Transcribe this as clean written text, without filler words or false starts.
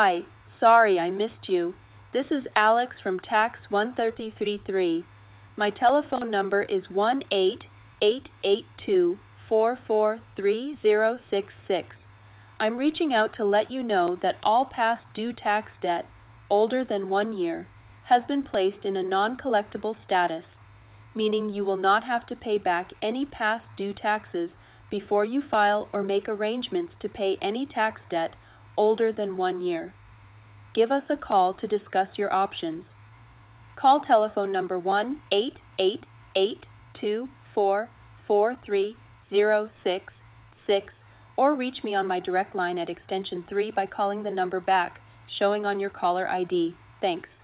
Hi, sorry I missed you. This is Alex from Tax 1333. My telephone number is 1-888-244-3066. I'm reaching out to let you know that all past due tax debt, older than 1 year, has been placed in a non-collectible status, meaning you will not have to pay back any past due taxes before you file or make arrangements to pay any tax debt older than 1 year. Give us a call to discuss your options. Call telephone number 1-888-244-3066 or reach me on my direct line at extension 3 by calling the number back, showing on your caller ID. Thanks.